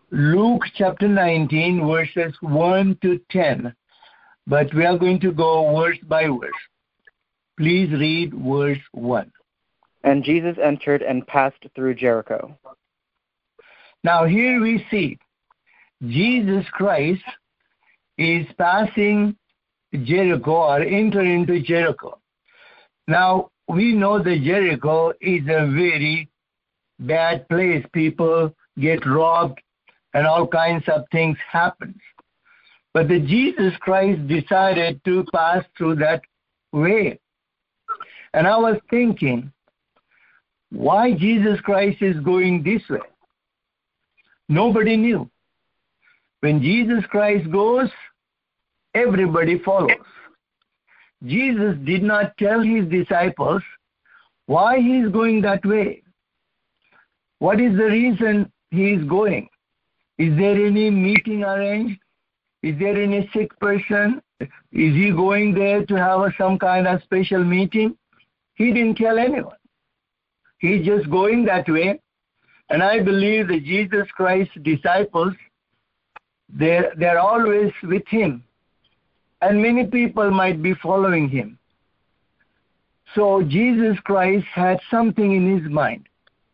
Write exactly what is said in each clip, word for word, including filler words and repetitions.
Luke chapter nineteen, verses one to ten. But we are going to go verse by verse. Please read verse one. And Jesus entered and passed through Jericho. Now here we see Jesus Christ is passing Jericho or entering into Jericho. Now we know that Jericho is a very bad place. People get robbed and all kinds of things happen. But the Jesus Christ decided to pass through that way. And I was thinking, why Jesus Christ is going this way? Nobody knew. When Jesus Christ goes, everybody follows. Jesus did not tell his disciples why he is going that way. What is the reason he is going? Is there any meeting arranged? Is there any sick person? Is he going there to have a, some kind of special meeting? He didn't tell anyone. He's just going that way. And I believe that Jesus Christ's disciples, they're, they're always with him. And many people might be following him. So Jesus Christ had something in his mind.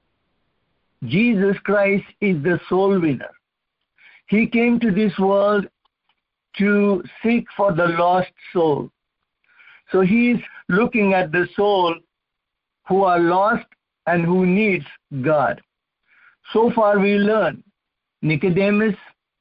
Jesus Christ is the soul winner. He came to this world to seek for the lost soul. So he is looking at the soul who are lost and who needs God. So far we learn Nicodemus,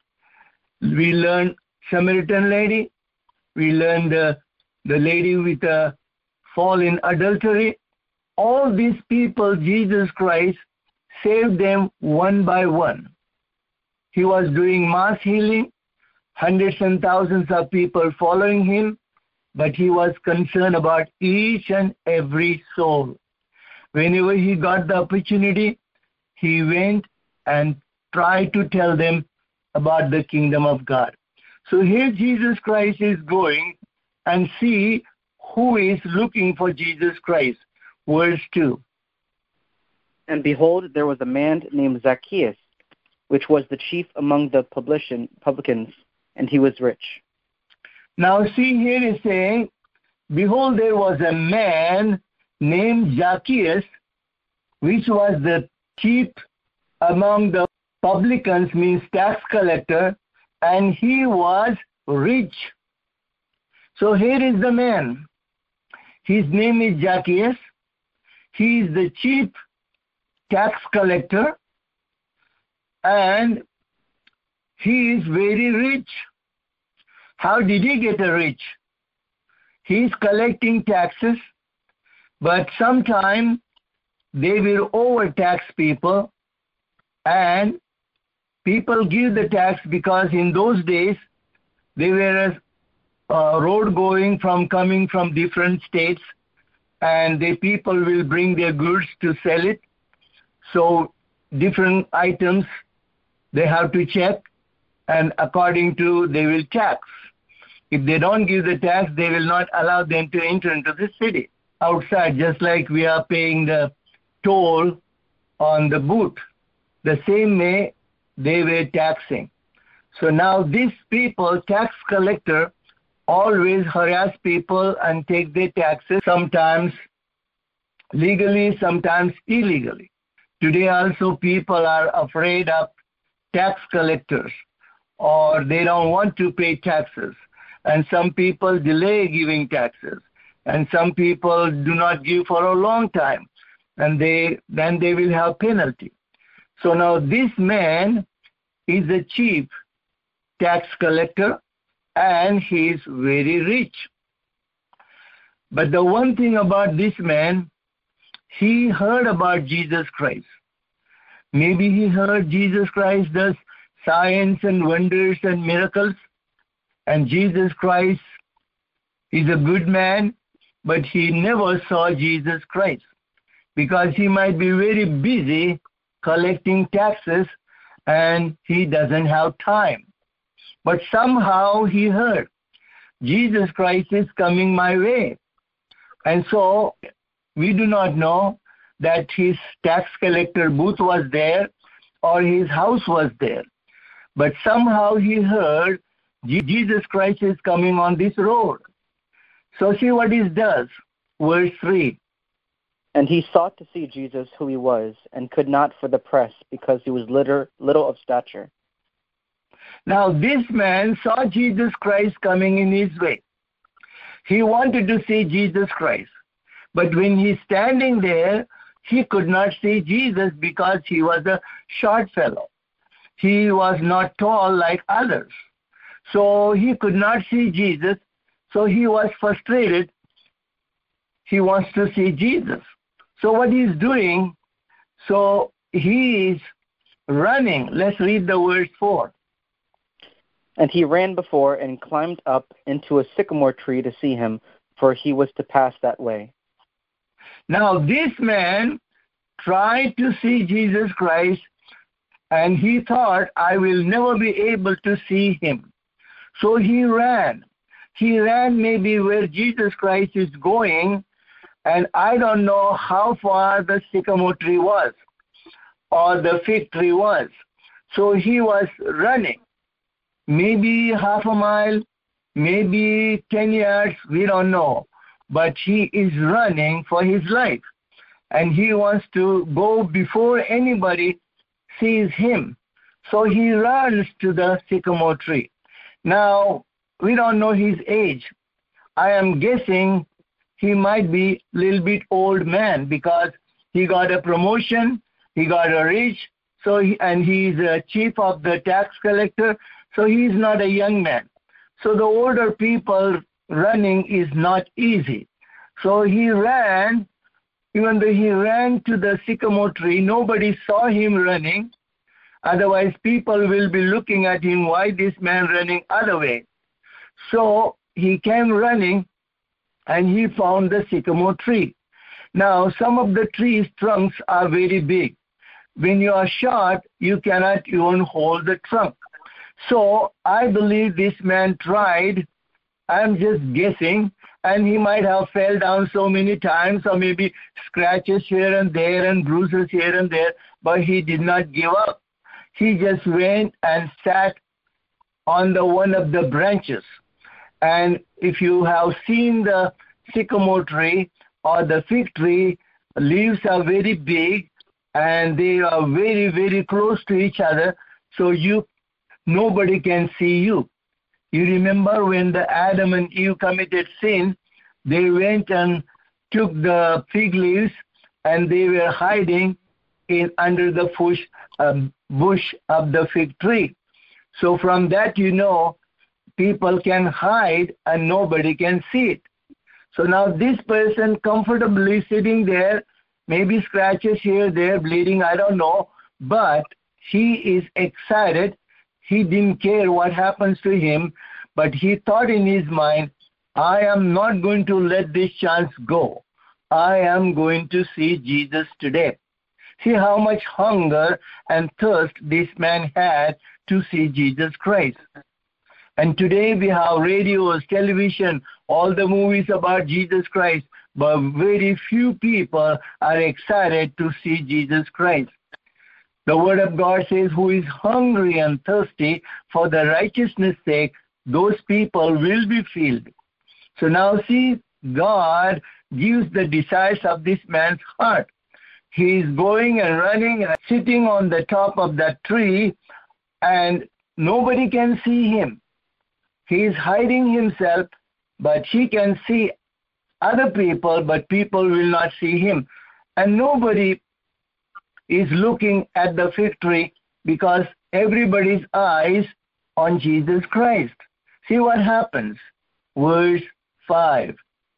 we learn Samaritan lady, we learn the, the lady with a fall in adultery. All these people, Jesus Christ saved them one by one. He was doing mass healing, hundreds and thousands of people following him, but he was concerned about each and every soul. Whenever he got the opportunity, he went and tried to tell them about the kingdom of God. So here Jesus Christ is going, and see who is looking for Jesus Christ. Verse two. And behold, there was a man named Zacchaeus, which was the chief among the publicans, and he was rich. Now see, here is saying, behold, there was a man named Zacchaeus, which was the chief among the publicans, means tax collector, and he was rich. So here is the man. His name is Zacchaeus. He is the chief tax collector, and he is very rich. How did he get rich? He is collecting taxes, but sometimes they will overtax people, and people give the tax because in those days they were a road going from coming from different states, and the people will bring their goods to sell it. So different items they have to check, and according to they will tax. If they don't give the tax, they will not allow them to enter into the city outside, just like we are paying the toll on the boot. The same way they were taxing. So now these people, tax collector, always harass people and take their taxes, sometimes legally, sometimes illegally. Today also people are afraid of tax collectors, or they don't want to pay taxes. And some people delay giving taxes, and some people do not give for a long time, and they then they will have penalty. So now this man is the chief tax collector, and he is very rich. But the one thing about this man, he heard about Jesus Christ. Maybe he heard Jesus Christ does signs and wonders and miracles, and Jesus Christ is a good man, but he never saw Jesus Christ because he might be very busy collecting taxes and he doesn't have time. But somehow he heard, Jesus Christ is coming my way. And so we do not know that his tax collector booth was there or his house was there. but somehow he heard Jesus Christ is coming on this road. So see what he does. Verse three. And he sought to see Jesus who he was, and could not for the press, because he was little, little of stature. Now this man saw Jesus Christ coming in his way. He wanted to see Jesus Christ. But when he's standing there, he could not see Jesus because he was a short fellow. He was not tall like others. So he could not see Jesus. So he was frustrated. He wants to see Jesus. So what he's doing, so he is running. Let's read the verse four. And he ran before and climbed up into a sycamore tree to see him, for he was to pass that way. Now this man tried to see Jesus Christ, and he thought, I will never be able to see him. So he ran. He ran maybe where Jesus Christ is going, and I don't know how far the sycamore tree was or the fig tree was. So he was running. Maybe half a mile, maybe ten yards, we don't know. But he is running for his life. And he wants to go before anybody sees him. So he runs to the sycamore tree. Now, we don't know his age. I am guessing he might be a little bit old man because he got a promotion, he got a rich, so he, and he's a chief of the tax collector, so he's not a young man. So the older people running is not easy. So he ran, even though he ran to the sycamore tree, nobody saw him running. Otherwise, people will be looking at him, why this man running other way? So he came running, and he found the sycamore tree. Now, some of the trees' trunks are very big. When you are short, you cannot even hold the trunk. So I believe this man tried, I'm just guessing, and he might have fell down so many times, or maybe scratches here and there and bruises here and there, but he did not give up. He just went and sat on the one of the branches. And if you have seen the sycamore tree or the fig tree, leaves are very big and they are very, very close to each other, so you nobody can see you. You remember when the Adam and Eve committed sin, they went and took the fig leaves and they were hiding in under the bush, um, bush of the fig tree. So from that you know people can hide and nobody can see it. So now this person comfortably sitting there, maybe scratches here, there, bleeding, I don't know, but he is excited. He didn't care what happens to him, but he thought in his mind, I am not going to let this chance go. I am going to see Jesus today. See how much hunger and thirst this man had to see Jesus Christ. And today we have radios, television, all the movies about Jesus Christ, but very few people are excited to see Jesus Christ. The Word of God says, who is hungry and thirsty for the righteousness' sake, those people will be filled. So now see, God gives the desires of this man's heart. He is going and running and sitting on the top of that tree, and nobody can see him. He is hiding himself, but he can see other people, but people will not see him. And nobody is looking at the fig tree because everybody's eyes on Jesus Christ. See what happens. Verse five.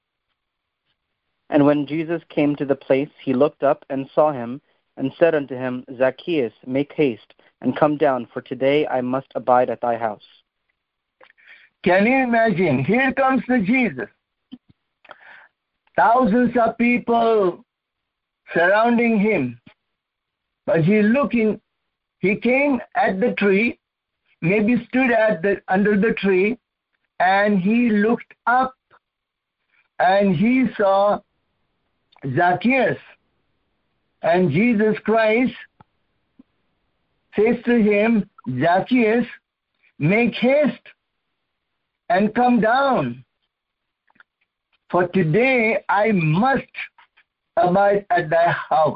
And when Jesus came to the place, he looked up and saw him, and said unto him, Zacchaeus, make haste, and come down, for today I must abide at thy house. Can you imagine? Here comes the Jesus. Thousands of people surrounding him. But he's looking, he came at the tree, maybe stood at the under the tree, and he looked up and he saw Zacchaeus. And Jesus Christ says to him, Zacchaeus, make haste and come down, for today I must abide at thy house.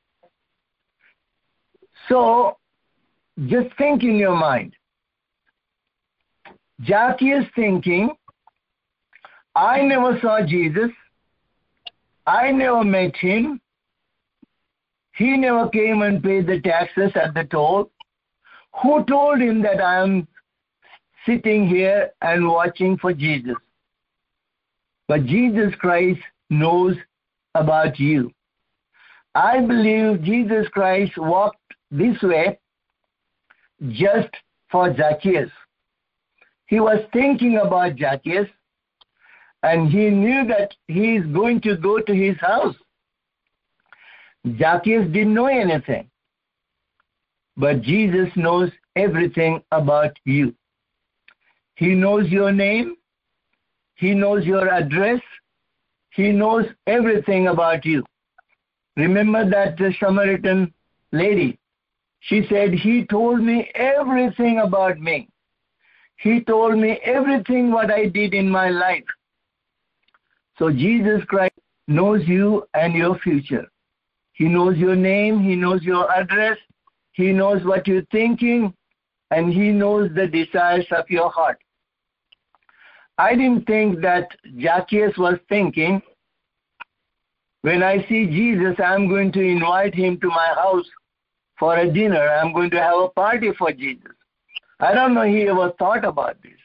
So, just think in your mind. Zacchaeus thinking, I never saw Jesus. I never met him. He never came and paid the taxes at the toll. Who told him that I am sitting here and watching for Jesus? But Jesus Christ knows about you. I believe Jesus Christ walked this way just for Zacchaeus. He was thinking about Zacchaeus, and he knew that he is going to go to his house. Zacchaeus didn't know anything, but Jesus knows everything about you. He knows your name. He knows your address. He knows everything about you. Remember that the Samaritan lady, she said, he told me everything about me. He told me everything what I did in my life. So Jesus Christ knows you and your future. He knows your name. He knows your address. He knows what you're thinking. And he knows the desires of your heart. I didn't think that Zacchaeus was thinking, when I see Jesus, I'm going to invite him to my house for a dinner. I'm going to have a party for Jesus. I don't know he ever thought about this.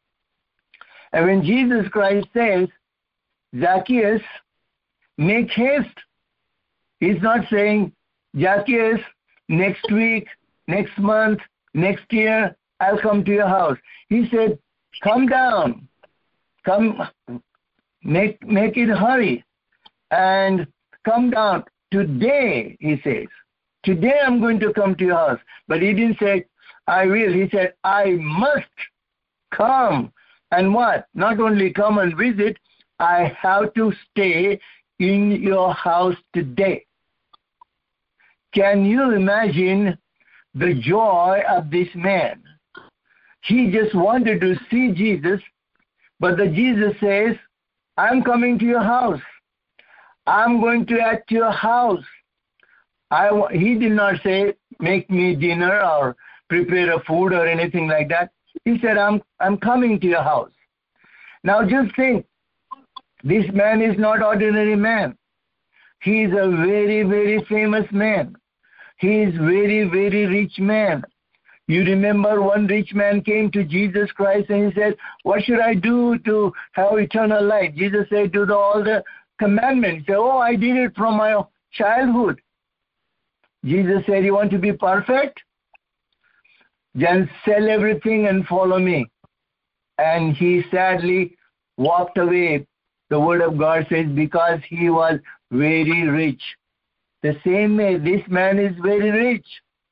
And when Jesus Christ says, Zacchaeus, make haste, he's not saying, Zacchaeus, next week, next month, next year, I'll come to your house. He said, come down, come, make, make it hurry, and come down. Today, he says, today I'm going to come to your house. But he didn't say, I will. He said, I must come. And what? Not only come and visit, I have to stay in your house today. Can you imagine the joy of this man? He just wanted to see Jesus, but the Jesus says, I'm coming to your house. I'm going to at your house. I, he did not say, make me dinner or prepare a food or anything like that. He said, I'm, I'm coming to your house. Now just think, this man is not ordinary man. He is a very, very famous man. He is very, very rich man. You remember one rich man came to Jesus Christ and he said, what should I do to have eternal life? Jesus said, do the, all the commandments. He said, oh, I did it from my childhood. Jesus said, you want to be perfect? Then sell everything and follow me. And he sadly walked away. The word of God says, because he was very rich. The same way, this man is very rich.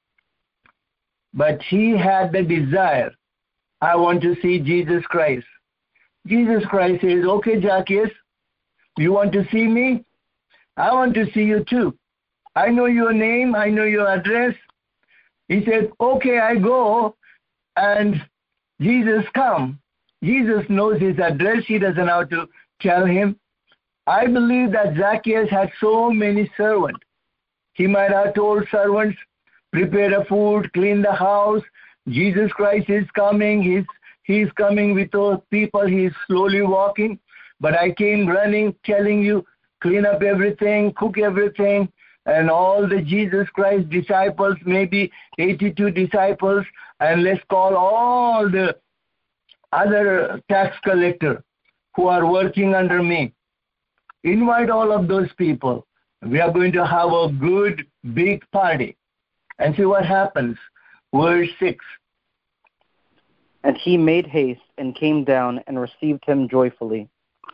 But he had the desire, I want to see Jesus Christ. Jesus Christ says, okay, Zacchaeus, you want to see me? I want to see you too. I know your name, I know your address. He said, okay, I go, and Jesus come. Jesus knows his address. He doesn't have to tell him. I believe that Zacchaeus had so many servants. He might have told servants, prepare a food, clean the house. Jesus Christ is coming. He's, he's coming with those people. He's slowly walking. But I came running, telling you, clean up everything, cook everything. And all the Jesus Christ disciples, maybe eighty-two disciples, and let's call all the other tax collectors who are working under me. Invite all of those people. We are going to have a good, big party. And see what happens. Verse six. And he made haste and came down and received him joyfully.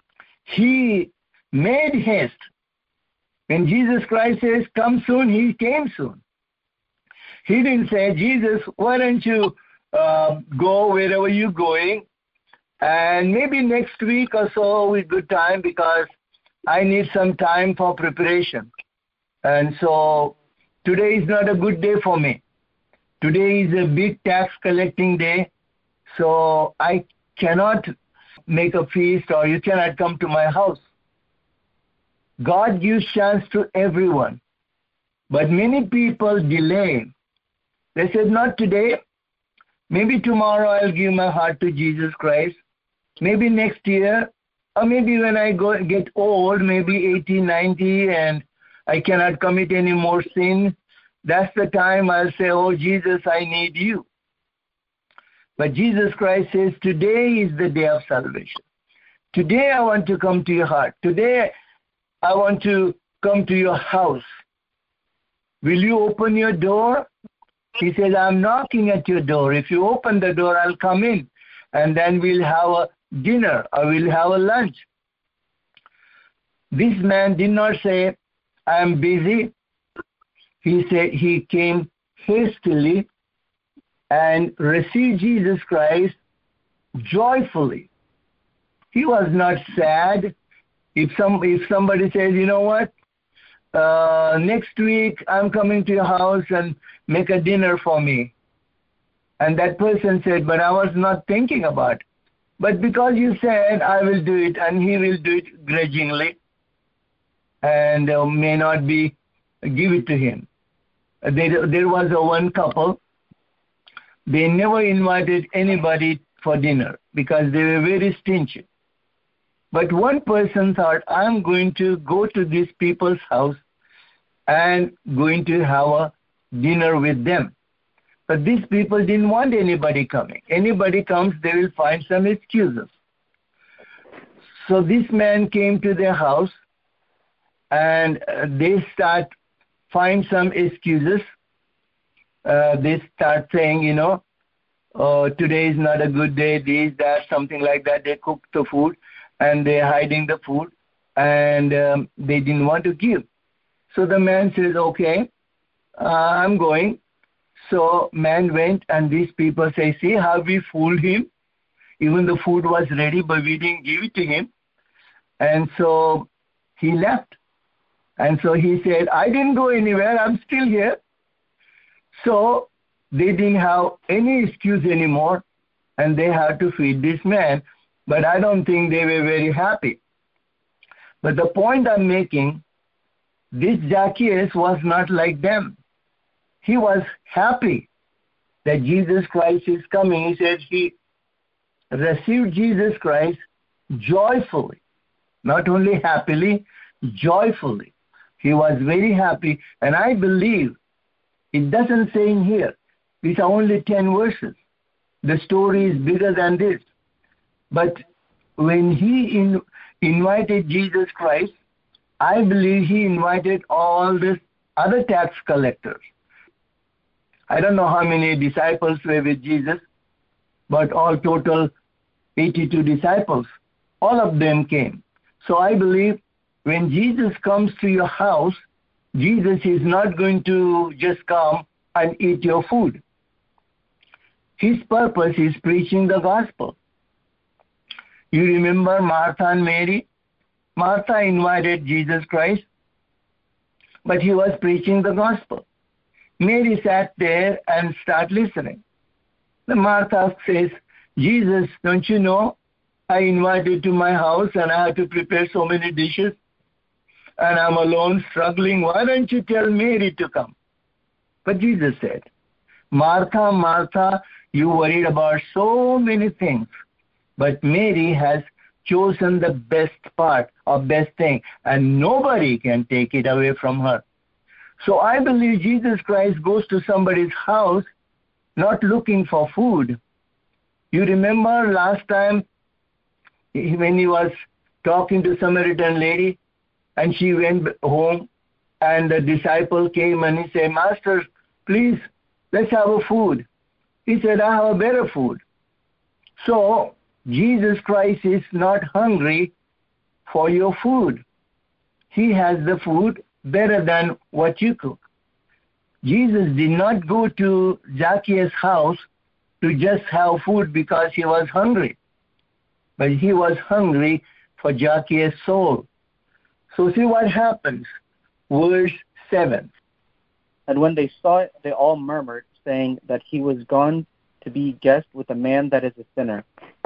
He made haste. When Jesus Christ says, come soon, he came soon. He didn't say, Jesus, why don't you uh, go wherever you're going, and maybe next week or so is good time because I need some time for preparation. And so today is not a good day for me. Today is a big tax collecting day, so I cannot make a feast or you cannot come to my house. God gives chance to everyone, but many people delay. They said, not today. Maybe tomorrow I'll give my heart to Jesus Christ. Maybe next year, or maybe when I go get old, maybe eighty, ninety, and I cannot commit any more sin. That's the time I'll say, oh, Jesus, I need you. But Jesus Christ says, today is the day of salvation. Today I want to come to your heart. Today I want to come to your house. Will you open your door? He says, I'm knocking at your door. If you open the door, I'll come in. And then we'll have a dinner or we'll have a lunch. This man did not say, I'm busy. He said he came hastily and received Jesus Christ joyfully. He was not sad. If some if somebody says, you know what, uh, next week I'm coming to your house and make a dinner for me. And that person said, but I was not thinking about it. But because you said, I will do it, and he will do it grudgingly, and uh, may not be, give it to him. There, there was a one couple, they never invited anybody for dinner because they were very stingy. But one person thought, I'm going to go to these people's house and going to have a dinner with them. But these people didn't want anybody coming. Anybody comes, they will find some excuses. So this man came to their house, and uh, they start find some excuses. Uh, they start saying, you know, oh, today is not a good day, this, that, something like that. They cook the food, and they're hiding the food, and um, they didn't want to give. So the man says, okay, uh, I'm going. So man went, and these people say, see how we fooled him? Even the food was ready, but we didn't give it to him. And so he left. And so he said, I didn't go anywhere. I'm still here. So they didn't have any excuse anymore, and they had to feed this man. But I don't think they were very happy. But the point I'm making, this Zacchaeus was not like them. He was happy that Jesus Christ is coming. He said he received Jesus Christ joyfully, not only happily, joyfully. He was very happy, and I believe it doesn't say in here. These are only ten verses. The story is bigger than this. But when he in, invited Jesus Christ, I believe he invited all the other tax collectors. I don't know how many disciples were with Jesus, but all total eighty-two disciples. All of them came. So I believe when Jesus comes to your house, Jesus is not going to just come and eat your food. His purpose is preaching the gospel. You remember Martha and Mary? Martha invited Jesus Christ, but he was preaching the gospel. Mary sat there and started listening. The Martha says, Jesus, don't you know, I invited to my house and I have to prepare so many dishes, and I'm alone struggling. Why don't you tell Mary to come? But Jesus said, Martha, Martha, you worried about so many things, but Mary has chosen the best part or best thing, and nobody can take it away from her. So I believe Jesus Christ goes to somebody's house not looking for food. You remember last time when he was talking to Samaritan lady, and she went home, and the disciple came and he said, Master, please, let's have a food. He said, I have a better food. So Jesus Christ is not hungry for your food. He has the food better than what you cook. Jesus did not go to Zacchaeus' house to just have food because he was hungry, but he was hungry for Zacchaeus' soul. So see what happens. Verse seven. And when they saw it, they all murmured, saying that he was gone to be guest with a man that is a sinner.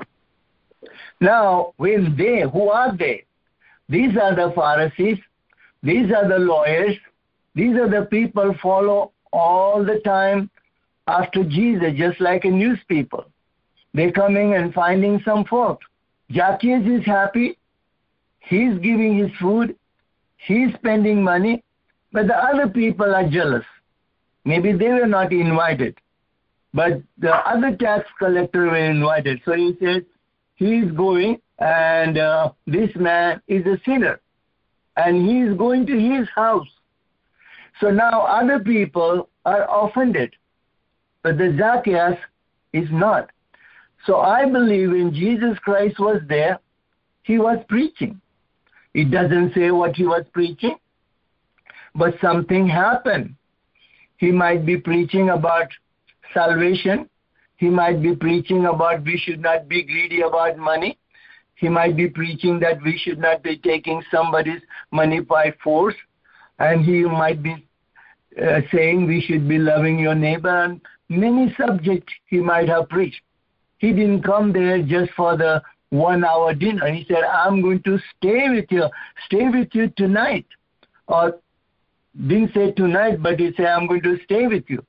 Now, when they, who are they? These are the Pharisees. These are the lawyers. These are the people follow all the time after Jesus, just like a news people. They're coming and finding some fault. Zacchaeus is happy. He's giving his food. He's spending money. But the other people are jealous. Maybe they were not invited. But the other tax collector were invited. So he said, he's going and uh, this man is a sinner. And he's going to his house. So now other people are offended. But the Zacchaeus is not. So I believe when Jesus Christ was there, he was preaching. It doesn't say what he was preaching, but something happened. He might be preaching about salvation. He might be preaching about we should not be greedy about money. He might be preaching that we should not be taking somebody's money by force. And he might be uh, saying we should be loving your neighbor. And many subjects he might have preached. He didn't come there just for the one-hour dinner. He said, I'm going to stay with you, stay with you tonight. Or didn't say tonight, but he said, I'm going to stay with you.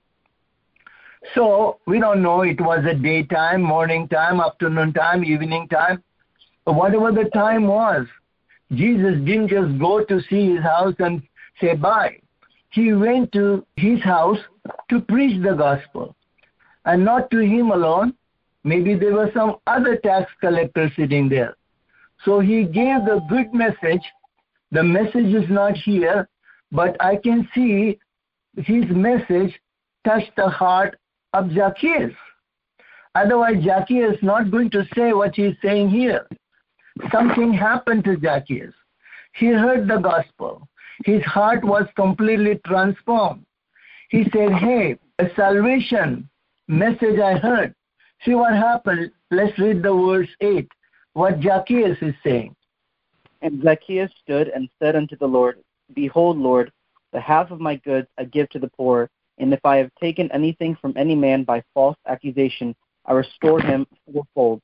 So we don't know it was a daytime, morning time, afternoon time, evening time. But whatever the time was, Jesus didn't just go to see his house and say bye. He went to his house to preach the gospel. And not to him alone. Maybe there were some other tax collectors sitting there. So he gave the good message. The message is not here, but I can see his message touched the heart of Zacchaeus. Otherwise, Zacchaeus is not going to say what he's saying here. Something happened to Zacchaeus. He heard the gospel. His heart was completely transformed. He said, hey, a salvation message I heard. See what happened. Let's read the verse eight, what Zacchaeus is saying. And Zacchaeus stood and said unto the Lord, Behold, Lord, the half of my goods I give to the poor, and if I have taken anything from any man by false accusation, I restore him fourfold.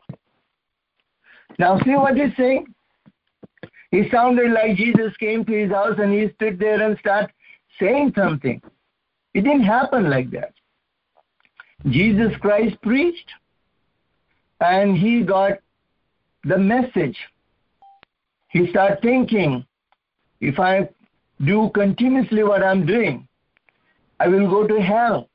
Now see what he's saying? He sounded like Jesus came to his house and he stood there and started saying something. It didn't happen like that. Jesus Christ preached and he got the message. He started thinking, if I do continuously what I'm doing, I will go to hell.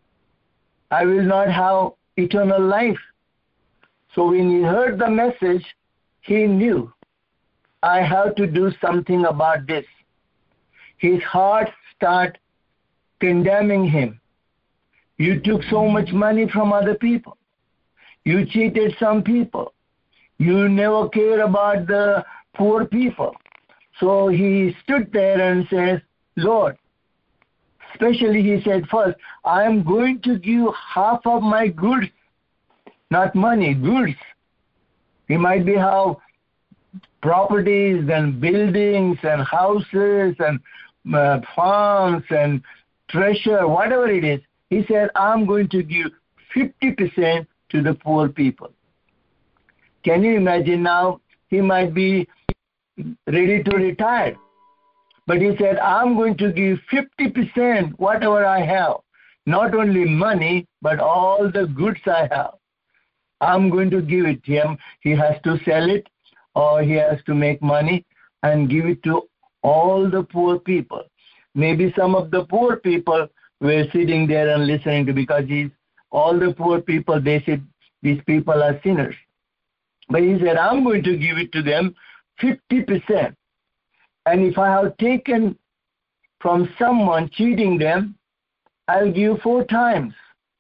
I will not have eternal life. So when he heard the message, he knew, I have to do something about this. His heart started condemning him. You took so much money from other people. You cheated some people. You never cared about the poor people. So he stood there and says, Lord, especially he said first, I am going to give half of my goods, not money, goods. He might be have properties and buildings and houses and uh, farms and treasure, whatever it is. He said, I'm going to give fifty percent to the poor people. Can you imagine now? He might be ready to retire. But he said, I'm going to give fifty percent whatever I have. Not only money, but all the goods I have. I'm going to give it to him. He has to sell it or he has to make money and give it to all the poor people. Maybe some of the poor people were sitting there and listening to, because he's, all the poor people, they said, these people are sinners. But he said, I'm going to give it to them fifty percent. And if I have taken from someone cheating them, I'll give four times.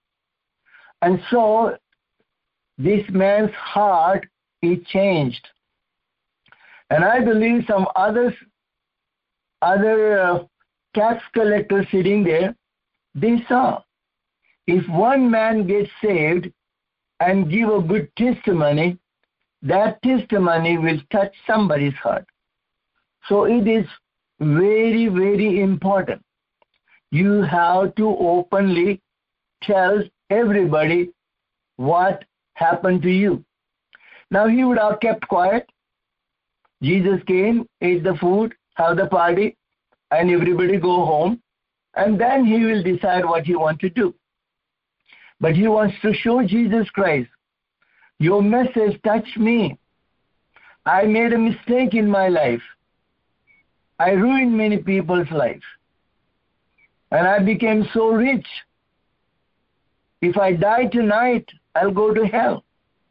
And so this man's heart is changed. And I believe some others, other uh, tax collectors sitting there, they saw, if one man gets saved and give a good testimony, that testimony will touch somebody's heart. So it is very, very important. You have to openly tell everybody what happened to you. Now he would have kept quiet. Jesus came, ate the food, have the party, and everybody go home, and then he will decide what he wants to do. But he wants to show Jesus Christ, your message touched me. I made a mistake in my life. I ruined many people's life. And I became so rich. If I die tonight, I'll go to hell.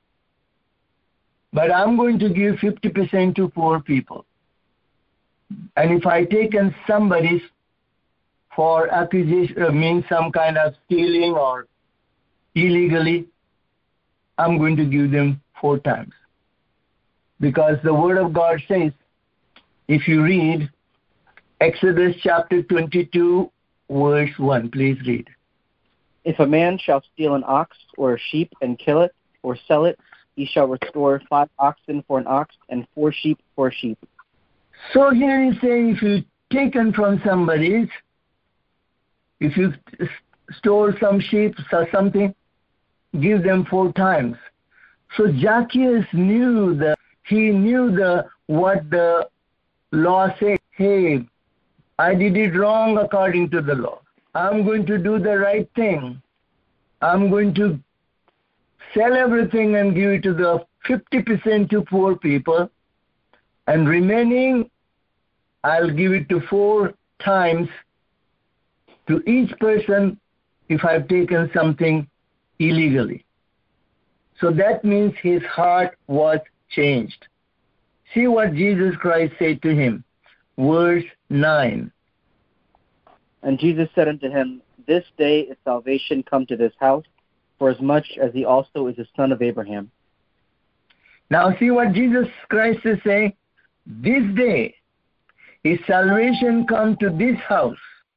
But I'm going to give fifty percent to poor people. And if I taken somebody's for accusation, uh, means some kind of stealing or illegally, I'm going to give them four times. Because the Word of God says, if you read Exodus chapter twenty-two, verse one, please read. If a man shall steal an ox or a sheep and kill it or sell it, he shall restore five oxen for an ox and four sheep for a sheep. So here he's saying if you taken from somebody's, if you stole some sheep or something, give them four times. So Zacchaeus knew the he knew the what the law said. Hey, I did it wrong according to the law. I'm going to do the right thing. I'm going to sell everything and give it to the fifty percent to poor people, and remaining I'll give it to four times to each person if I've taken something illegally. So that means his heart was changed. See what Jesus Christ said to him. Verse nine. And Jesus said unto him, This day is salvation come to this house, for as much as he also is a son of Abraham. Now see what Jesus Christ is saying. This day is salvation come to this house,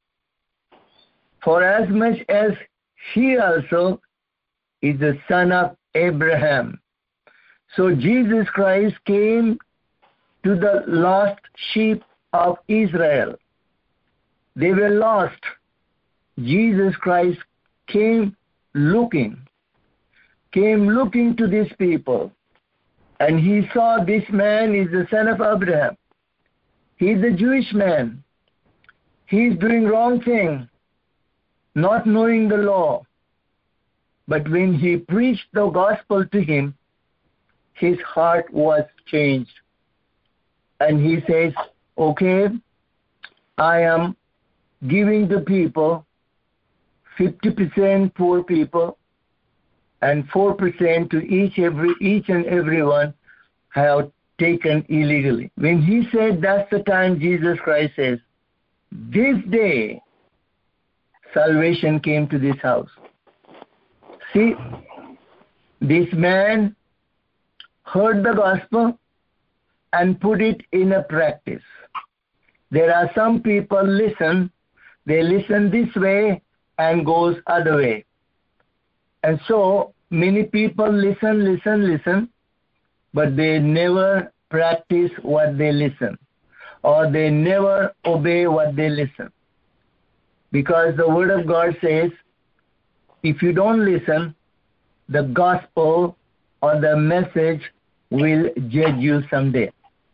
for as much as he also is the son of Abraham. So Jesus Christ came to the lost sheep of Israel. They were lost. Jesus Christ came looking, came looking to these people, and he saw this man is the son of Abraham. He's a Jewish man. He's doing wrong thing, not knowing the law. But when he preached the gospel to him, his heart was changed. And he says, okay, I am giving the people fifty percent poor people and four percent to each every each and everyone have taken illegally. When he said that's the time Jesus Christ says, this day salvation came to this house. See, this man heard the gospel and put it in a practice. There are some people listen, they listen this way and goes other way. And so many people listen, listen, listen, but they never practice what they listen, or they never obey what they listen. Because the Word of God says, if you don't listen, the gospel or the message will judge you someday.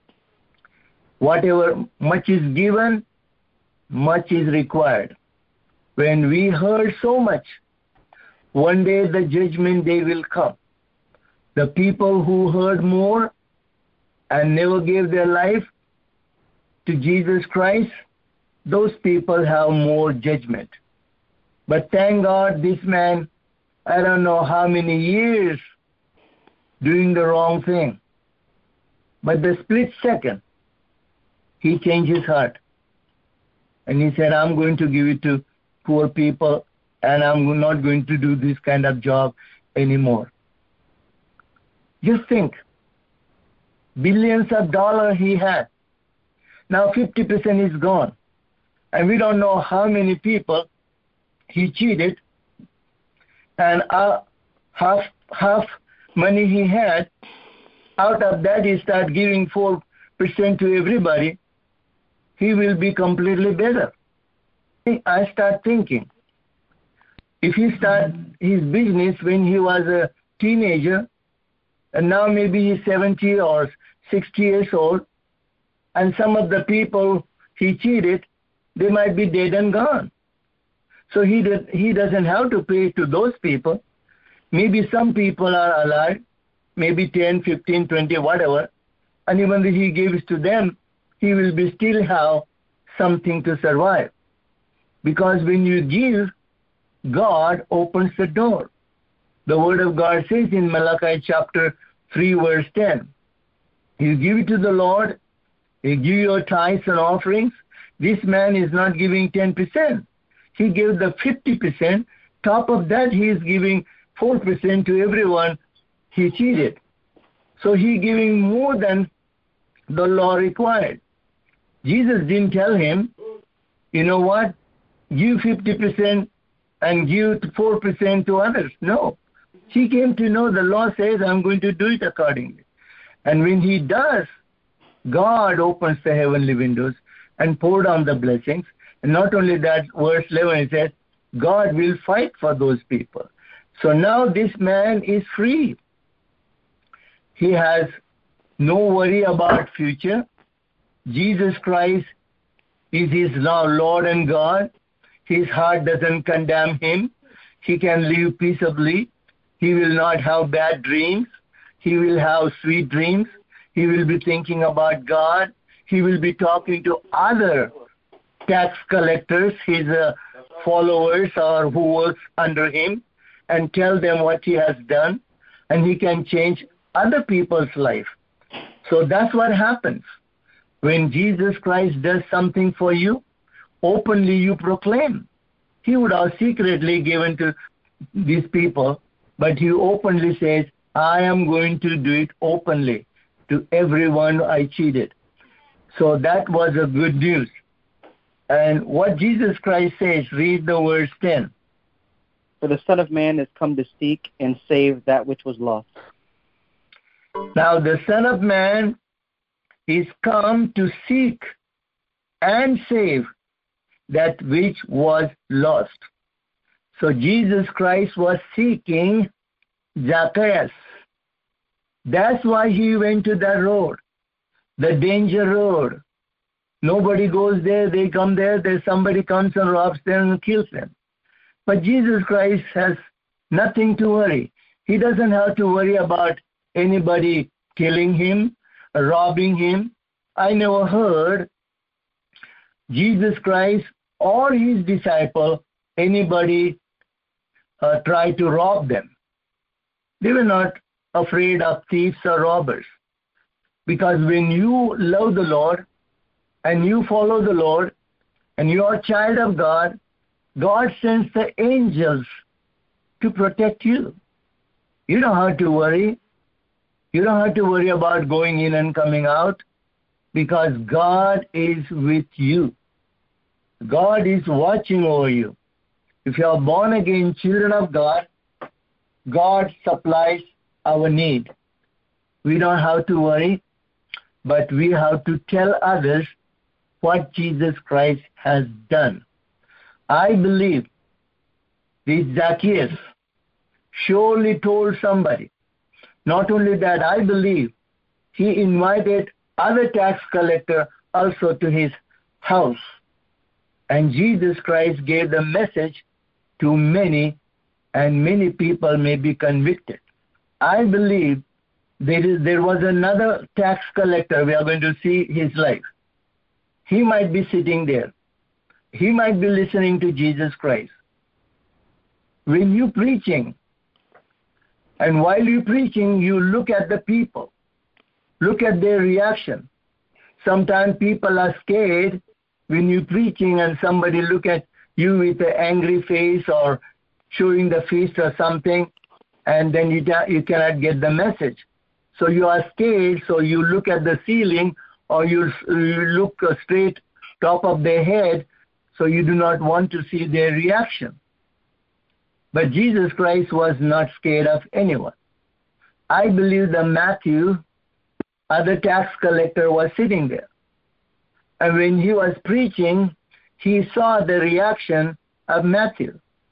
Whatever much is given, much is required. When we heard so much, one day the judgment day will come. The people who heard more and never gave their life to Jesus Christ, those people have more judgment. But thank God this man, I don't know how many years doing the wrong thing. But the split second, he changed his heart. And he said, I'm going to give it to poor people, and I'm not going to do this kind of job anymore. Just think, billions of dollars he had. Now fifty percent is gone. And we don't know how many people he cheated. And uh, half, half money he had, out of that he started giving four percent to everybody. He will be completely better. I start thinking, If he started his business when he was a teenager, and now maybe he's seventy or sixty years old, and some of the people he cheated, they might be dead and gone. So he did, he doesn't have to pay to those people. Maybe some people are alive, maybe ten, fifteen, twenty, whatever, and even if he gives to them, he will be still have something to survive. Because when you give, God opens the door. The Word of God says in Malachi chapter three, verse ten, you give it to the Lord, you give your tithes and offerings. This man is not giving ten percent. He gave the fifty percent. Top of that, he is giving four percent to everyone he cheated. So he giving more than the law required. Jesus didn't tell him, you know what, give fifty percent and give four percent to others. No. He came to know the law says, I'm going to do it accordingly. And when he does, God opens the heavenly windows and pour down the blessings. And not only that, verse eleven, it says, God will fight for those people. So now this man is free. He has no worry about future. Jesus Christ is his now Lord and God. His heart doesn't condemn him. He can live peaceably. He will not have bad dreams. He will have sweet dreams. He will be thinking about God. He will be talking to other tax collectors, his uh, followers or who works under him, and tell them what he has done, and he can change other people's life. So that's what happens. When Jesus Christ does something for you, openly you proclaim. He would have secretly given to these people, but he openly says, I am going to do it openly to everyone I cheated. So that was a good news. And what Jesus Christ says, read the verse ten. For the Son of Man is come to seek and save that which was lost. Now the Son of Man is come to seek and save that which was lost. So Jesus Christ was seeking Zacchaeus. That's why he went to that road, the danger road. Nobody goes there, they come there, there's somebody comes and robs them and kills them. But Jesus Christ has nothing to worry. He doesn't have to worry about anybody killing him, robbing him. I never heard Jesus Christ or his disciple, anybody uh, try to rob them. They were not afraid of thieves or robbers. Because when you love the Lord and you follow the Lord and you are a child of God, God sends the angels to protect you. You don't have to worry. You don't have to worry about going in and coming out because God is with you. God is watching over you. If you are born again children of God, God supplies our need. We don't have to worry, but we have to tell others what Jesus Christ has done. I believe this Zacchaeus surely told somebody. Not only that, I believe he invited other tax collectors also to his house. And Jesus Christ gave the message to many, and many people may be convicted. I believe there is there was another tax collector. We are going to see his life. He might be sitting there. He might be listening to Jesus Christ. When you're preaching, and while you're preaching, you look at the people. Look at their reaction. Sometimes people are scared when you're preaching and somebody look at you with an angry face or showing the fist or something, and then you, you cannot get the message. So you are scared, so you look at the ceiling or you, you look straight top of their head, so you do not want to see their reaction. But Jesus Christ was not scared of anyone. I believe that Matthew, other tax collector, was sitting there. And when he was preaching, he saw the reaction of Matthew.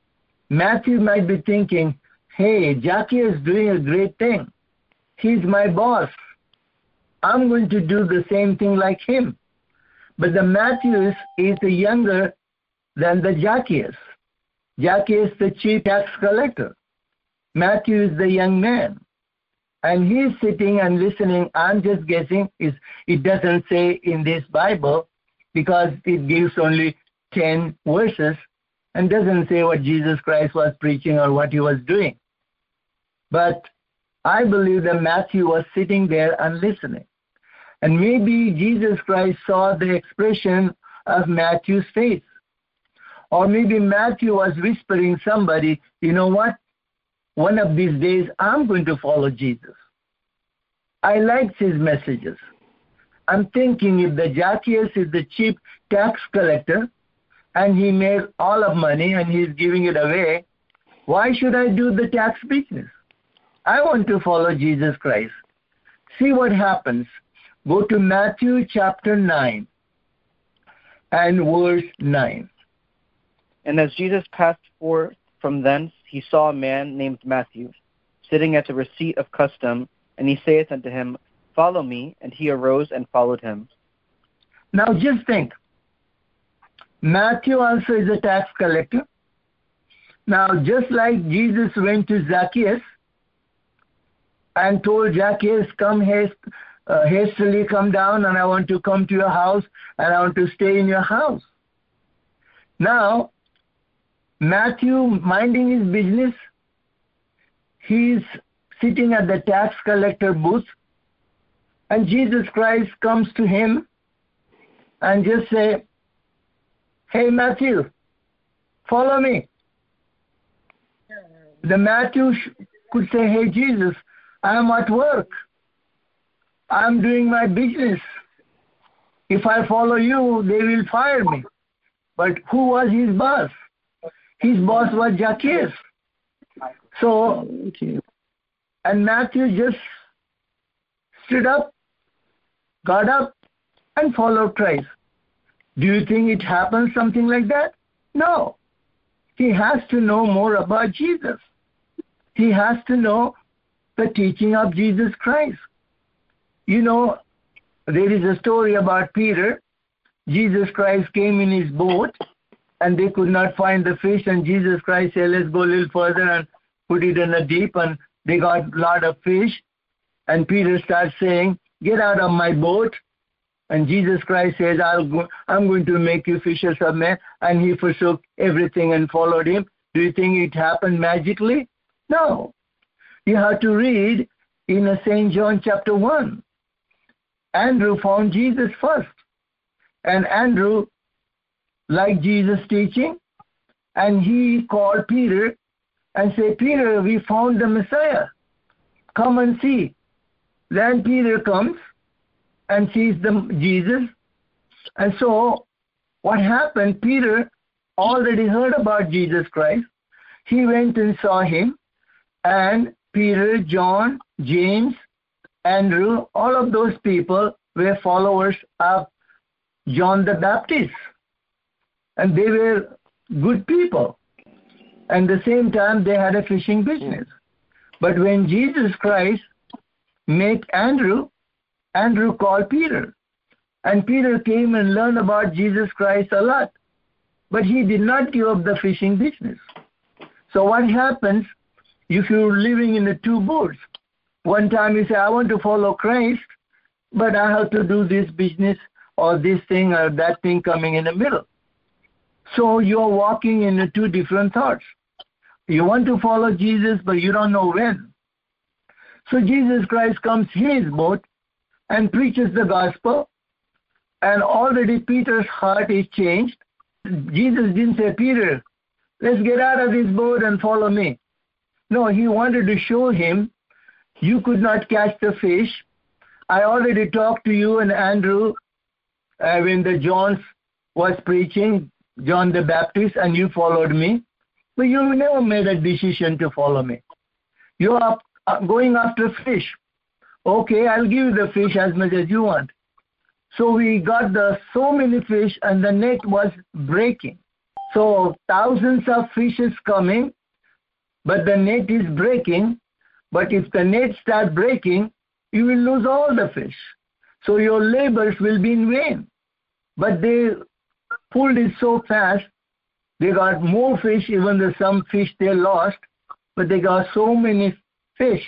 Matthew might be thinking, hey, Zacchaeus is doing a great thing. He's my boss. I'm going to do the same thing like him. But the Matthew is the younger than the Zacchaeus. Zacchaeus is the chief tax collector. Matthew is the young man. And he's sitting and listening. I'm just guessing. It doesn't say in this Bible because it gives only ten verses and doesn't say what Jesus Christ was preaching or what he was doing. But I believe that Matthew was sitting there and listening. And maybe Jesus Christ saw the expression of Matthew's face. Or maybe Matthew was whispering somebody, you know what? One of these days, I'm going to follow Jesus. I liked his messages. I'm thinking if the Zacchaeus is the chief tax collector and he made all of money and he's giving it away, why should I do the tax business? I want to follow Jesus Christ. See what happens. Go to Matthew chapter nine and verse nine. And as Jesus passed forth from thence, he saw a man named Matthew, sitting at the receipt of custom, and he saith unto him, Follow me. And he arose and followed him. Now just think. Matthew also is a tax collector. Now just like Jesus went to Zacchaeus and told Zacchaeus, come haste, uh, hastily come down, and I want to come to your house, and I want to stay in your house. Now, Matthew, minding his business, he's sitting at the tax collector booth, and Jesus Christ comes to him and just say, hey, Matthew, follow me. The Matthew could say, hey, Jesus, I'm at work. I'm doing my business. If I follow you, they will fire me. But who was his boss? His boss was Zacchaeus. So, and Matthew just stood up, got up, and followed Christ. Do you think it happened something like that? No. He has to know more about Jesus. He has to know the teaching of Jesus Christ. You know, there is a story about Peter. Jesus Christ came in his boat, and they could not find the fish, and Jesus Christ said, let's go a little further and put it in the deep, and they got a lot of fish. And Peter starts saying, get out of my boat. And Jesus Christ says, I'll go, I'm going to make you fishers of men. And he forsook everything and followed him. Do you think it happened magically? No. You have to read in Saint John chapter one. Andrew found Jesus first. And Andrew liked Jesus' teaching. And he called Peter and said, Peter, we found the Messiah. Come and see. Then Peter comes and sees the Jesus. And so what happened, Peter already heard about Jesus Christ. He went and saw him. And Peter, John, James, Andrew, all of those people were followers of John the Baptist. And they were good people. And at the same time, they had a fishing business. But when Jesus Christ met Andrew, Andrew called Peter. And Peter came and learned about Jesus Christ a lot. But he did not give up the fishing business. So what happens if you're living in the two boats? One time you say, I want to follow Christ, but I have to do this business or this thing or that thing coming in the middle. So you're walking in the two different thoughts. You want to follow Jesus, but you don't know when. So Jesus Christ comes in his boat and preaches the gospel, and already Peter's heart is changed. Jesus didn't say, Peter, let's get out of this boat and follow me. No, he wanted to show him, you could not catch the fish. I already talked to you and Andrew uh, when the John was preaching, John the Baptist, and you followed me. But you never made a decision to follow me. You are going after fish. Okay, I'll give you the fish as much as you want. So we got the so many fish, and the net was breaking. So thousands of fishes coming, but the net is breaking. But if the net starts breaking, you will lose all the fish. So your labors will be in vain. But they pulled it so fast, they got more fish, even though some fish they lost, but they got so many fish.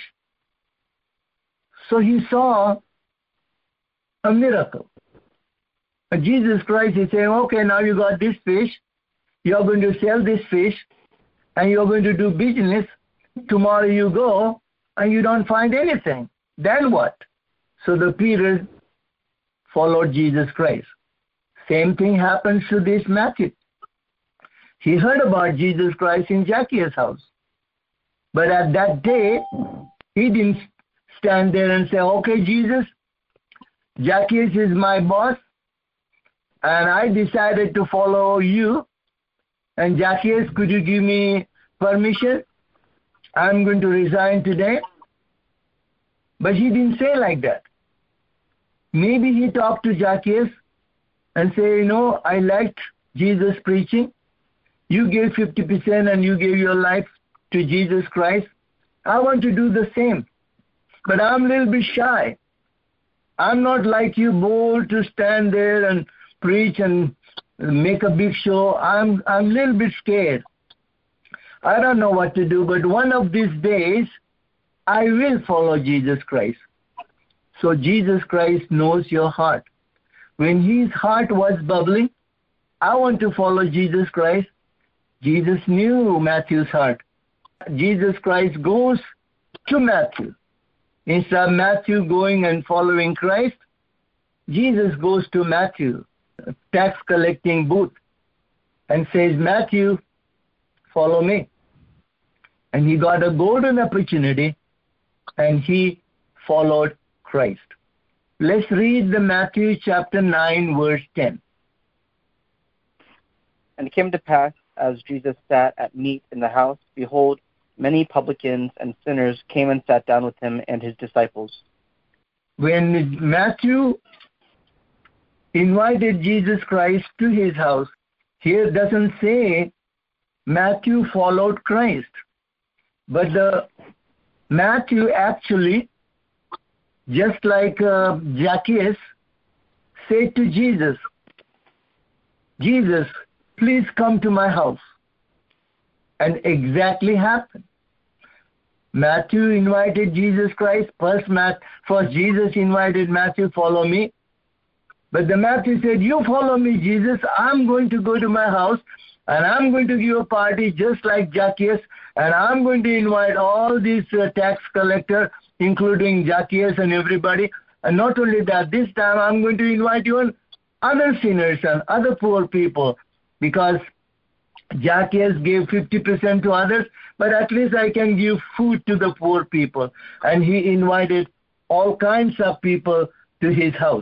So he saw a miracle. And Jesus Christ is saying, okay, now you got this fish, you're going to sell this fish, and you're going to do business. Tomorrow you go, and you don't find anything. Then what? So the Peter followed Jesus Christ. Same thing happens to this Matthew. He heard about Jesus Christ in Zacchaeus' house. But at that day, he didn't stand there and say, okay, Jesus, Zacchaeus is my boss, and I decided to follow you. And Zacchaeus, could you give me permission? I'm going to resign today. But he didn't say like that. Maybe he talked to Zacchaeus and say, you know, I liked Jesus preaching. You gave fifty percent and you gave your life to Jesus Christ. I want to do the same. But I'm a little bit shy. I'm not like you, bold to stand there and preach and make a big show. I'm I'm a little bit scared. I don't know what to do, but one of these days, I will follow Jesus Christ. So Jesus Christ knows your heart. When his heart was bubbling, I want to follow Jesus Christ. Jesus knew Matthew's heart. Jesus Christ goes to Matthew. Instead of Matthew going and following Christ, Jesus goes to Matthew, a tax collecting booth, and says, Matthew, follow me. And he got a golden opportunity, and he followed Christ. Let's read the Matthew chapter nine, verse ten. And it came to pass, as Jesus sat at meat in the house, behold, many publicans and sinners came and sat down with him and his disciples. When Matthew invited Jesus Christ to his house, here doesn't say Matthew followed Christ. But the Matthew actually, just like uh, Zacchaeus, said to Jesus, Jesus, please come to my house. And exactly happened. Matthew invited Jesus Christ. First, Matt, first Jesus invited Matthew, follow me. But the Matthew said, you follow me, Jesus. I'm going to go to my house, and I'm going to give a party just like Zacchaeus, and I'm going to invite all these uh, tax collectors, including Zacchaeus and everybody. And not only that, this time I'm going to invite even other sinners and other poor people, because Zacchaeus gave fifty percent to others, but at least I can give food to the poor people. And he invited all kinds of people to his house.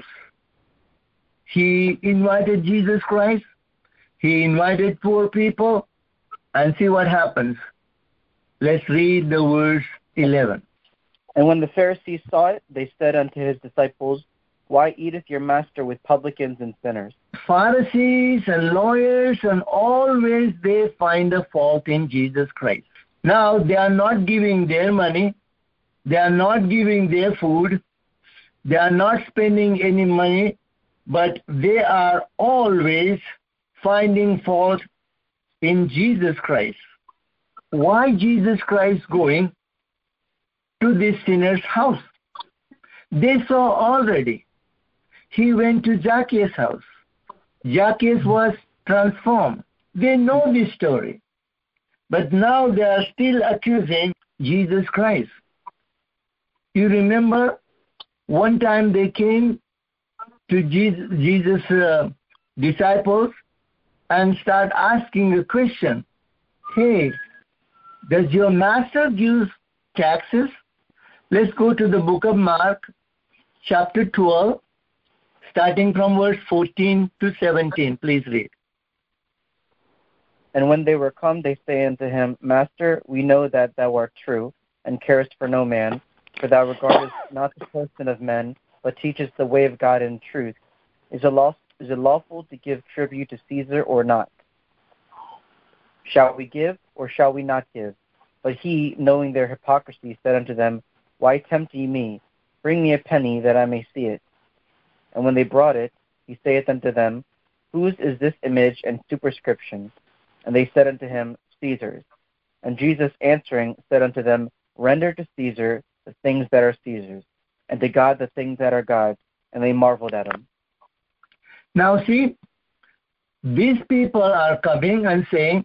He invited Jesus Christ. He invited poor people. And see what happens. Let's read the verse eleven. And when the Pharisees saw it, they said unto his disciples, why eateth your master with publicans and sinners? Pharisees and lawyers, and always they find a fault in Jesus Christ. Now, they are not giving their money. They are not giving their food. They are not spending any money, but they are always finding fault in Jesus Christ. Why Jesus Christ going to this sinner's house? They saw already. He went to Zacchaeus' house. Zacchaeus was transformed. They know this story. But now they are still accusing Jesus Christ. You remember one time they came to Jesus' Jesus, uh, disciples and start asking a question. Hey, does your master give taxes? Let's go to the book of Mark, chapter twelve, starting from verse fourteen to seventeen. Please read. And when they were come, they say unto him, Master, we know that thou art true, and carest for no man, for thou regardest not the person of men, but teachest the way of God in truth. Is it, law, is it lawful to give tribute to Caesar or not? Shall we give, or shall we not give? But he, knowing their hypocrisy, said unto them, Why tempt ye me? Bring me a penny, that I may see it. And when they brought it, he saith unto them, Whose is this image and superscription? And they said unto him, Caesar's. And Jesus answering said unto them, Render to Caesar the things that are Caesar's, and to God the things that are God's. And they marveled at him. Now see, these people are coming and saying,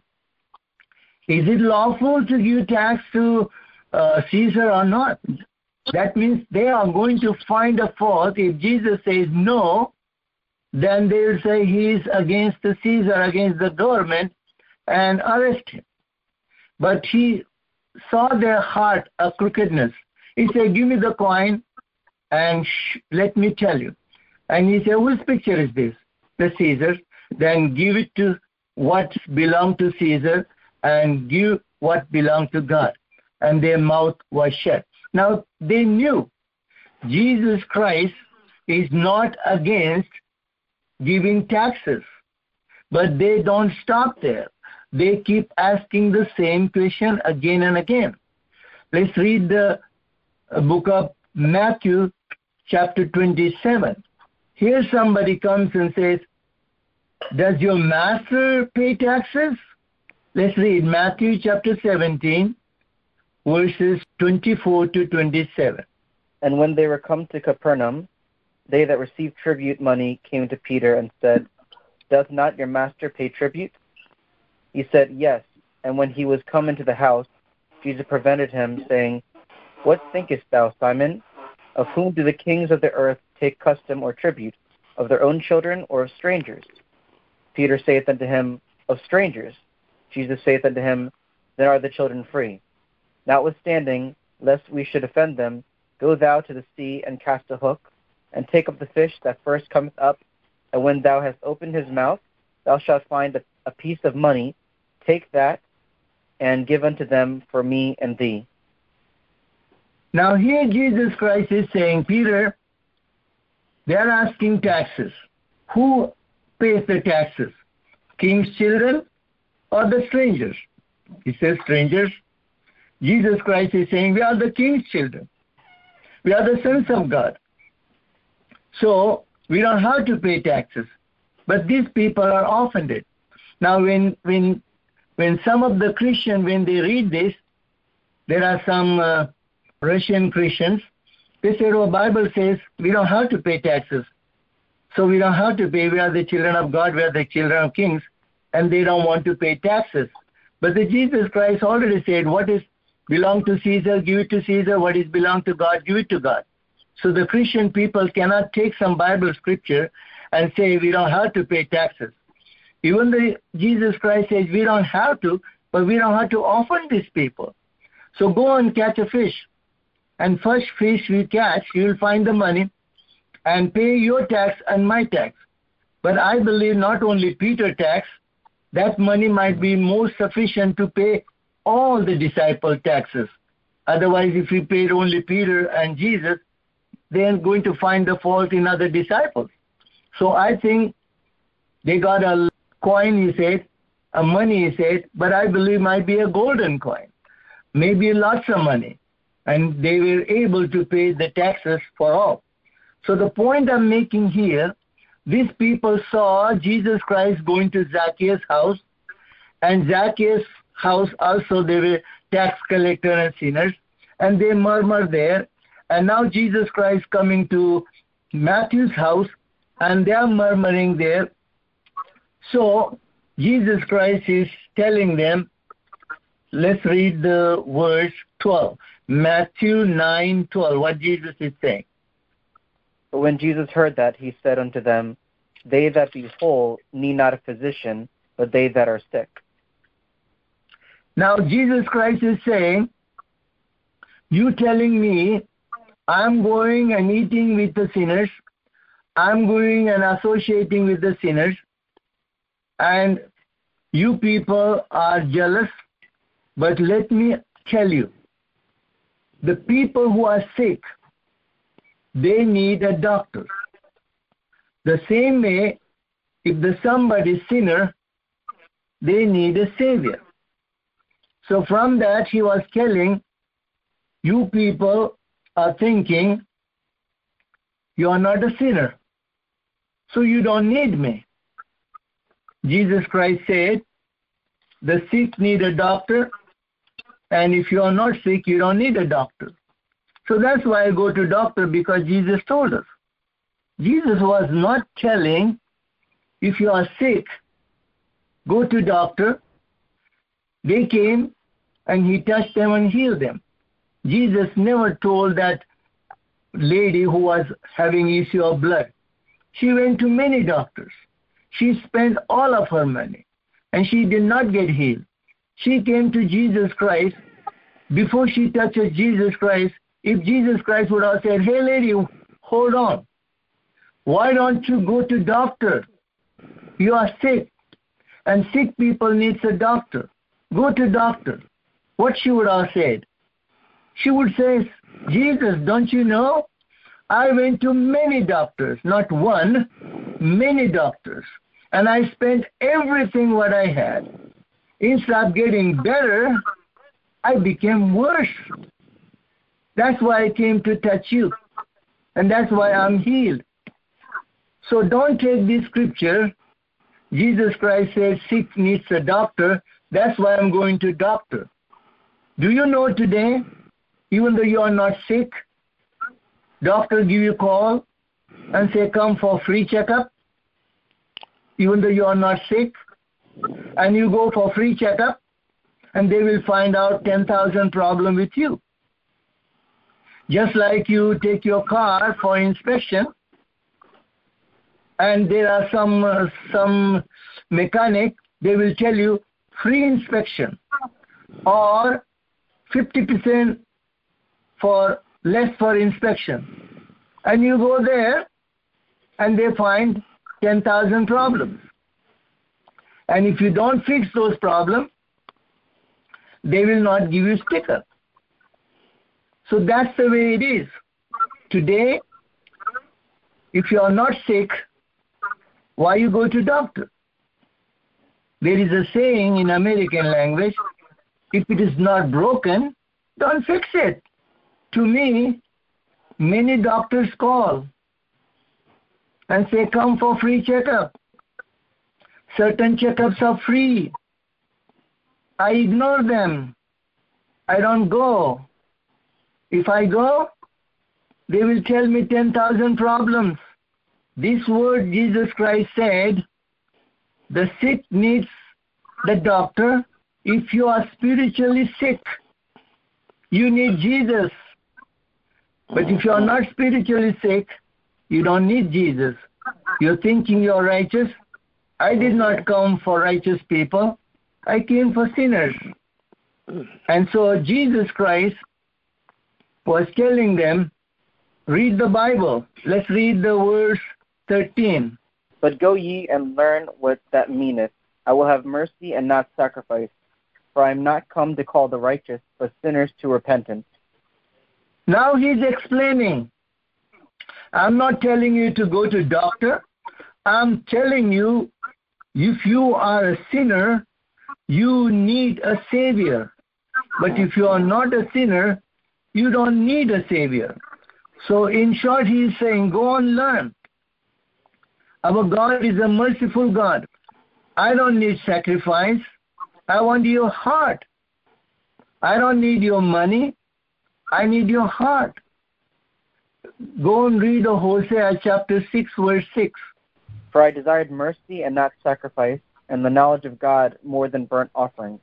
is it lawful to give tax to uh, Caesar or not? That means they are going to find a fault. If Jesus says no, then they will say he is against the Caesar, against the government, and arrest him. But he saw their heart of crookedness. He said, give me the coin and sh- let me tell you. And he said, whose picture is this? The Caesar. Then give it to what belonged to Caesar and give what belonged to God. And their mouth was shut. Now, they knew Jesus Christ is not against giving taxes. But they don't stop there. They keep asking the same question again and again. Let's read the book of Matthew, chapter twenty-seven. Here somebody comes and says, does your master pay taxes? Let's read Matthew chapter seventeen, verses twenty-four to twenty-seven. And when they were come to Capernaum, they that received tribute money came to Peter and said, Doth not your master pay tribute? He said, Yes. And when he was come into the house, Jesus prevented him, saying, What thinkest thou, Simon? Of whom do the kings of the earth take custom or tribute? Of their own children or of strangers? Peter saith unto him, Of strangers. Jesus saith unto him, Then are the children free. Notwithstanding, lest we should offend them, go thou to the sea and cast a hook, and take up the fish that first cometh up, and when thou hast opened his mouth, thou shalt find a, a piece of money. Take that, and give unto them for me and thee. Now here Jesus Christ is saying, Peter, they're asking taxes. Who pays the taxes? King's children or the strangers? He says strangers. Jesus Christ is saying, we are the king's children. We are the sons of God. So we don't have to pay taxes. But these people are offended. Now when when when some of the Christians, when they read this, there are some uh, Russian Christians, they say, oh, Bible says we don't have to pay taxes. So we don't have to pay. We are the children of God. We are the children of kings. And they don't want to pay taxes. But the Jesus Christ already said, what is belong to Caesar, give it to Caesar. What is belong to God, give it to God. So the Christian people cannot take some Bible scripture and say we don't have to pay taxes. Even the Jesus Christ says we don't have to, but we don't have to offend these people. So go and catch a fish. And first fish you catch, you will find the money and pay your tax and my tax. But I believe not only Peter tax, that money might be more sufficient to pay all the disciple taxes. Otherwise, if we paid only Peter and Jesus, they are going to find the fault in other disciples. So I think they got a coin, he said, a money, he said, but I believe might be a golden coin, maybe lots of money. And they were able to pay the taxes for all. So the point I'm making here, these people saw Jesus Christ going to Zacchaeus' house, and Zacchaeus' house also they were tax collector and sinners, and they murmur there. And now Jesus Christ coming to Matthew's house, and they are murmuring there. So Jesus Christ is telling them, let's read the verse twelve. Matthew nine twelve, what Jesus is saying. But when Jesus heard that, he said unto them, They that be whole need not a physician, but they that are sick. Now Jesus Christ is saying, you telling me I'm going and eating with the sinners, I'm going and associating with the sinners, and you people are jealous, but let me tell you, the people who are sick, they need a doctor. The same way, if the somebody sinner, they need a savior. So from that, he was telling, you people are thinking you are not a sinner, so you don't need me. Jesus Christ said, the sick need a doctor, and if you are not sick, you don't need a doctor. So that's why I go to doctor, because Jesus told us. Jesus was not telling, if you are sick, go to doctor. They came and he touched them and healed them. Jesus never told that lady who was having issue of blood. She went to many doctors. She spent all of her money and she did not get healed. She came to Jesus Christ. Before she touches Jesus Christ, if Jesus Christ would have said, hey lady, hold on. Why don't you go to doctor? You are sick, and sick people needs a doctor. Go to doctor. What she would have said? She would say, Jesus, don't you know? I went to many doctors, not one, many doctors, and I spent everything what I had. Instead of getting better, I became worse. That's why I came to touch you, and that's why I'm healed. So don't take this scripture. Jesus Christ says sick needs a doctor. That's why I'm going to doctor. Do you know today, even though you are not sick, doctor give you a call and say, come for free checkup, even though you are not sick, and you go for free checkup, and they will find out ten thousand problems with you. Just like you take your car for inspection, and there are some uh, some mechanic, they will tell you free inspection or fifty percent for less for inspection. And you go there and they find ten thousand problems. And if you don't fix those problems, they will not give you sticker. So that's the way it is. Today, if you are not sick, why you go to doctor? There is a saying in American language, if it is not broken, don't fix it. To me, many doctors call and say, come for free checkup. Certain checkups are free. I ignore them. I don't go. If I go, they will tell me ten thousand problems. This word Jesus Christ said, the sick needs the doctor. If you are spiritually sick, you need Jesus. But if you are not spiritually sick, you don't need Jesus. You're thinking you're righteous. I did not come for righteous people. I came for sinners. And so Jesus Christ was telling them, read the Bible. Let's read the verse thirteen. But go ye and learn what that meaneth. I will have mercy and not sacrifice. For I am not come to call the righteous, but sinners to repentance. Now he's explaining. I'm not telling you to go to doctor. I'm telling you, if you are a sinner, you need a savior. But if you are not a sinner, you don't need a savior. So in short, he is saying, go and learn. Our God is a merciful God. I don't need sacrifice. I want your heart. I don't need your money. I need your heart. Go and read the Hosea chapter six, verse six. For I desired mercy and not sacrifice, and the knowledge of God more than burnt offerings.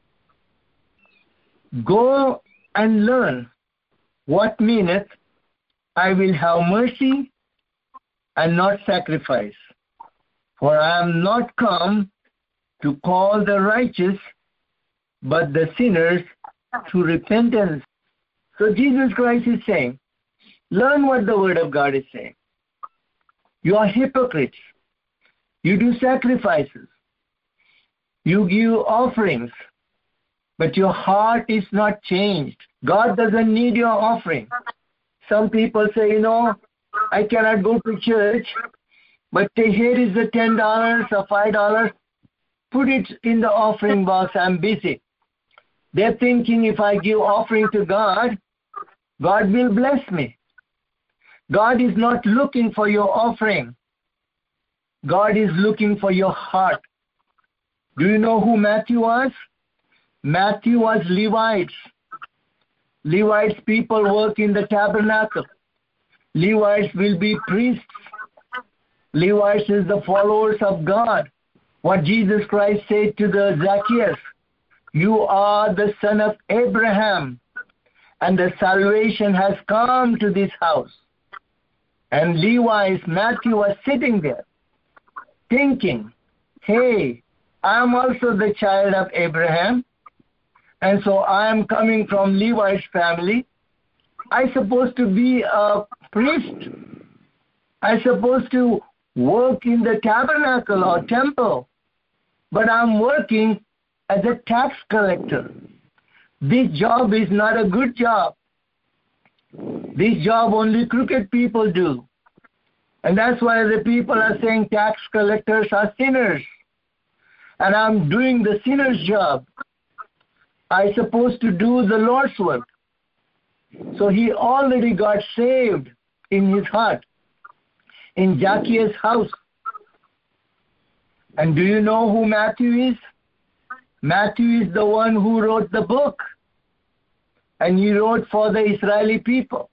Go and learn what meaneth, I will have mercy and not sacrifice. For I am not come to call the righteous, but the sinners to repentance. So Jesus Christ is saying, learn what the Word of God is saying. You are hypocrites. You do sacrifices. You give offerings, but your heart is not changed. God doesn't need your offering. Some people say, you know, I cannot go to church, but here is the ten dollars or five dollars. Put it in the offering box. I'm busy. They're thinking if I give offering to God, God will bless me. God is not looking for your offering. God is looking for your heart. Do you know who Matthew was? Matthew was Levites. Levites people work in the tabernacle. Levites will be priests. Levites is the followers of God. What Jesus Christ said to the Zacchaeus, you are the son of Abraham, and the salvation has come to this house. And Levi's, Matthew was sitting there thinking, hey, I am also the child of Abraham, and so I am coming from Levi's family. I'm supposed to be a priest. I'm supposed to work in the tabernacle or temple, but I'm working as a tax collector. This job is not a good job. This job only crooked people do. And that's why the people are saying tax collectors are sinners. And I'm doing the sinner's job. I'm supposed to do the Lord's work. So he already got saved in his heart, in Zacchaeus' house. And do you know who Matthew is? Matthew is the one who wrote the book. And he wrote for the Israeli people.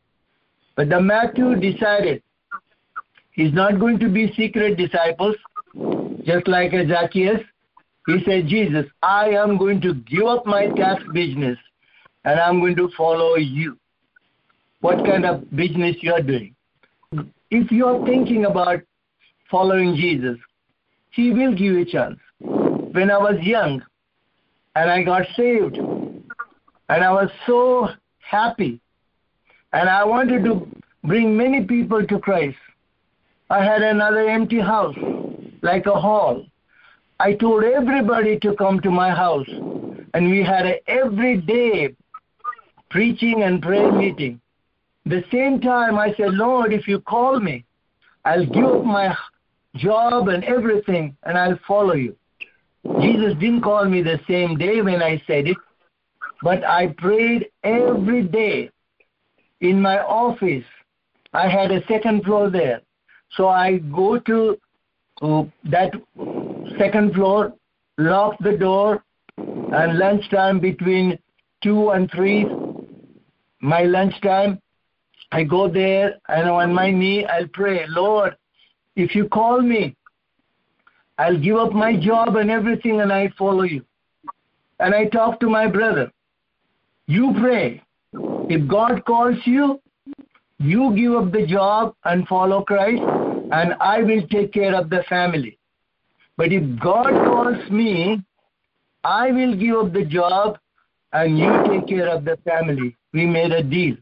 But the Matthew decided he's not going to be secret disciples, just like a Zacchaeus. He said, Jesus, I am going to give up my tax business and I'm going to follow you. What kind of business you are doing? If you are thinking about following Jesus, he will give you a chance. When I was young and I got saved and I was so happy and I wanted to bring many people to Christ, I had another empty house, like a hall. I told everybody to come to my house, and we had a everyday preaching and prayer meeting. The same time I said, Lord, if you call me, I'll give up my job and everything, and I'll follow you. Jesus didn't call me the same day when I said it, but I prayed every day in my office. I had a second floor there. So I go to uh, that second floor, lock the door, and lunchtime between two and three, my lunchtime, I go there and on my knee I'll pray, Lord, if you call me, I'll give up my job and everything and I follow you. And I talk to my brother. You pray. If God calls you, you give up the job and follow Christ, and I will take care of the family. But if God calls me, I will give up the job and you take care of the family. We made a deal.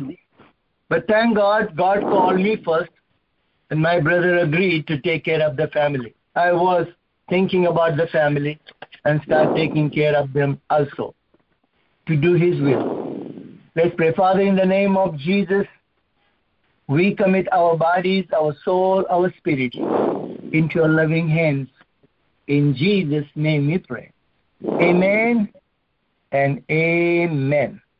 But thank God, God called me first, and my brother agreed to take care of the family. I was thinking about the family and start taking care of them also, to do his will. Let's pray. Father, in the name of Jesus, we commit our bodies, our soul, our spirit into your loving hands. In Jesus' name we pray. Amen and amen.